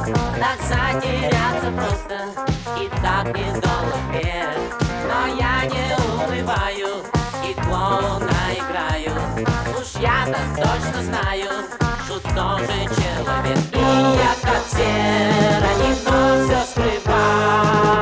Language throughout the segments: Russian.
Так затеряться просто и так недолго век. Но я не унываю и клоуна играю. Уж я-то точно знаю, что тоже человек. И я как все ранит, но все скрываю.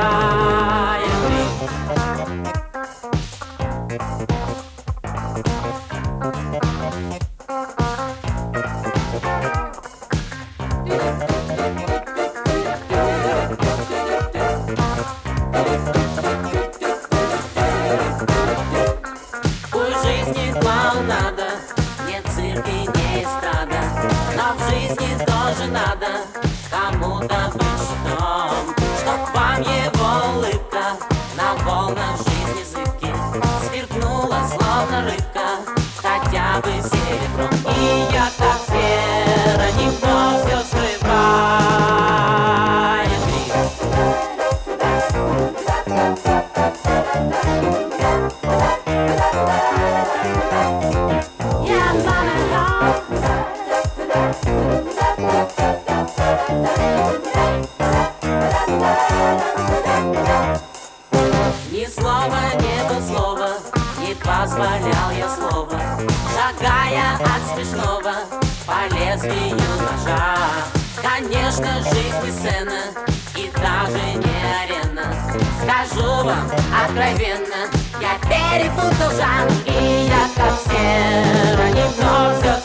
Клоунада, нет цирка и не эстрада, но в жизни тоже надо кому-то быть щитом, чтоб вам его улыбка на волнах жизни зыбки сверкнула, словно рыбка, хотя бы серебром. И я как сфера, никто все скрывает. Ни слова не до слова, не позволял я слова, шагая от смешного по лезвию ножа. Конечно, жизнь не сцена и даже не арена. Скажу вам откровенно, я перепутал жанр. И я как все ранит, но все